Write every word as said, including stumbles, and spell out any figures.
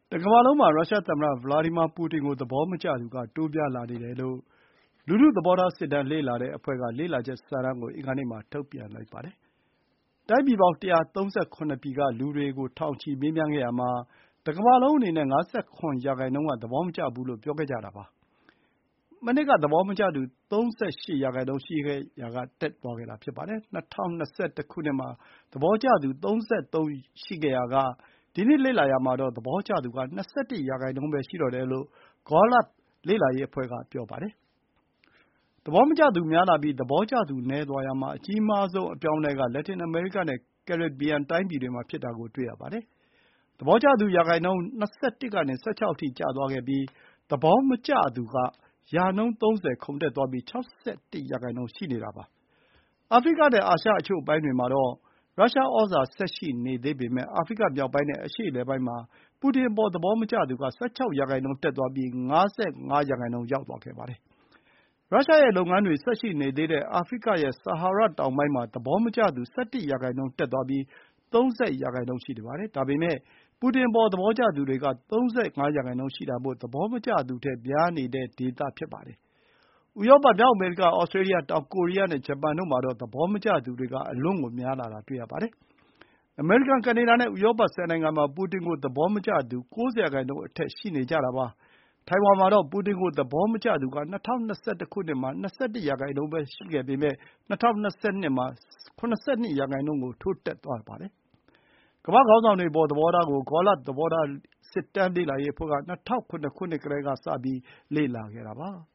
တကမ္ဘာလုံးမှာ ရုရှားသမ္မတ ဗလာဒီမာပူတင်ကို သဘောမကျသူက တိုးများလာနေတယ်လို့ လူထုသဘောထားစစ်တမ်းလေ့လာတဲ့အဖွဲ့က လေ့လာချက်စာတမ်းကို အင်္ဂါနေ့မှာ ထုတ်ပြန်လိုက်ပါတယ်။ တိုင်းပြည်ပေါင်း ၁၃၇ ပြည်က လူတွေကို ထောင်ချီမေးမြန်းခဲ့ရာမှာ တကမ္ဘာလုံးအနေနဲ့ ၅၇ ရာနှုန်းက သဘောမကျဘူးလို့ ပြောခဲ့ကြတာပါ။ မနှစ်က သဘောမကျသူ ၃၈ ရာနှုန်းရှိခဲ့ရာက တက်သွားခဲ့တာ ဖြစ်ပါတယ်။ ၂၀၂၁ ခုနှစ်မှာ သဘောကျသူ ၃၃ ရှိခဲ့ရာက ဒီနှစ်လေ့လာရာမှာတော့ သဘောကျသူက ၂၁ ရာနှုန်းပဲ ရှိတော့တယ်လို့ Gallup လေ့လာရေးအဖွဲ့က ပြောပါတယ်။ သဘောမကျသူများလာပြီး သဘောကျသူနည်းသွားရာမှာ အကြီးမားဆုံးအပြောင်းအလဲက လက်တင်အမေရိကနဲ့ ကယ်ရစ်ဘီယန် တိုင်းပြည်တွေမှာဖြစ်တာကို တွေ့ရပါတယ်။ သဘောကျသူရာနှုန်း ၂၁ ကနေ ၁၆ အထိ ကျသွားခဲ့ပြီး သဘောမကျသူက ရာနှုန်း ၃၀ ခုန်တက်သွားပြီး ၆၁ ရာနှုန်း ရှိနေတာပါ။ အာဖရိကနဲ့ အာရှအချို့အပိုင်းတွေမှာတော့ ရုရှားဩဇာဆက်ရှိနေသေးပေမဲ့ အာဖရိကမြောက်ပိုင်းနဲ့ အရှေ့အလယ်ပိုင်းမှာ ပူတင်အပေါ် သဘောမကျသူက ၁၆ ရာနှုန်း တက်သွားပြီး ၅၅ ရာနှုန်း ရောက်သွားခဲ့ပါတယ်။ ရုရှားရဲ့လုပ်ငန်းတွေ ဆက်ရှိနေသေးတဲ့ အာဖရိကရဲ့ ဆာဟာရတောင်ပိုင်းမှာ သဘောမကျသူ ၁၁ ရာနှုန်း တက်သွားပြီး ၃၀ ရာနှုန်း ရှိနေပါတယ်။ ဒါပေမဲ့ ပူတင်အပေါ် သဘောကျသူတွေက ၃၅ ရာနှုန်းရှိတာမို့ သဘောမကျသူထက် များနေတဲ့ဒေသ ဖြစ်ပါတယ်။ ဥရောပ၊ မြောက်အမေရိက၊ ဩစတြေးလျ၊ တောင်ကိုရီးယားနဲ့ ဂျပန်တို့မှာတော့ သဘောမကျသူတွေက အလွန့်ကို များလာတာ တွေ့ရပါတယ်။ အမေရိကန်၊ ကနေဒါနဲ့ ဥရောပ ၁၀ နိုင်ငံမှာ ပူတင်ကို သဘောမကျသူ ၉၀ ရာနှုန်းအထက် ရှိနေကြတာပါ။ ထိုင်ဝမ်မှာတော့ ပူတင်ကို သဘောမကျသူက ၂၀၂၁ ခုနှစ်မှာ ၂၁ ရာနှုန်းပဲ ရှိခဲ့ပေမဲ့ ၂၀၂၂ မှာ ၇၂ ရာနှုန်းကို ထိုးတက်သွားပါတယ်။ ကမ္ဘာ့ခေါင်းဆောင်တွေအပေါ် သဘောထားကို Gallup သဘောထားစစ်တမ်းလေ့လာရေးအဖွဲ့က ၂၀၀၇ ခုနှစ်ကတည်းက စပြီး လေ့လာခဲ့တာပါ။